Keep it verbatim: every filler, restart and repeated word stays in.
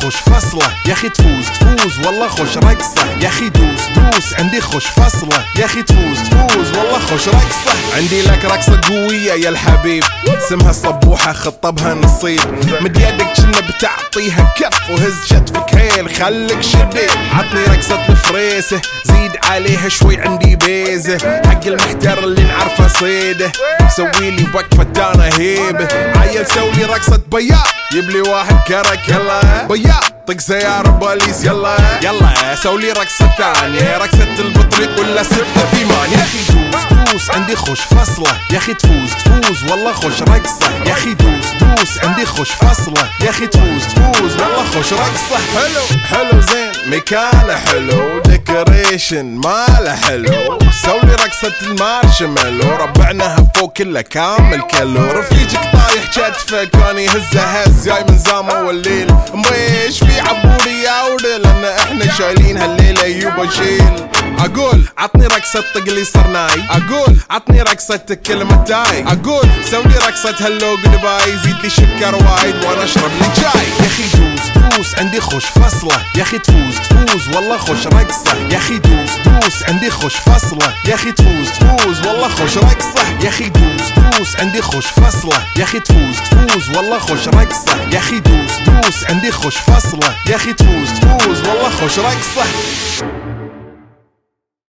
خوش فصلة يا اخي تفوز تفوز والله خوش رقصة يا اخي دوس دوس عندي خوش فصلة يا اخي تفوز تفوز والله خوش رقصة. عندي لك رقصة قوية يا الحبيب اسمها الصبوحة خطبها نصيب مد يدك كنا بتعطيها كف وهز شتفك هيل خليك شديد. عطني رقصة الفريسة زيد عليها شوي عندي بيزة حق المحتر اللي نعرفه صيده سويلي وقفة انا هيبة عيل سوي رقصة بياض يبلي واحد كرك يلا بياض طق سيارة بوليس يلا يلا سولي رقصة ثانية رقصة البطريق ولا ستة ثمان. يا اخي دوس دوس عندي خوش فصلة يا اخي تفوز تفوز والله خوش رقصة يا اخي دوس دوس عندي خوش فصلة يا اخي تفوز تفوز والله خوش رقصة. حلو حلو زين مكانه حلو ديكوريشن ماله حلو سولي رقصة المارشميلو ربعناها فوق كله كامل كيلو رفيجك طايح كتفك كان يهزه هز جاي من زامه والليل مبيش في عبوري يا ولد لان احنا شايلين هالليله يوبا شيل. اقول عطني رقصة طقلي صرناي اقول عطني رقصة كلمتاي اقول سوي رقصة هلو جودباي زيد لي شكر وايد وانا اشرب لي جاي. يا اخي دوس دوس عندي خوش فصلة يا اخي تفوز تفوز والله خوش رقصة يا اخي دوس دوس عندي خوش فصلة يا اخي تفوز تفوز والله خوش رقصة يا اخي دوس دوس عندي خوش فصلة يا اخي تفوز تفوز والله خوش رقصة يا اخي دوس دوس عندي خوش فصلة يا اخي تفوز تفوز والله خوش رقصة.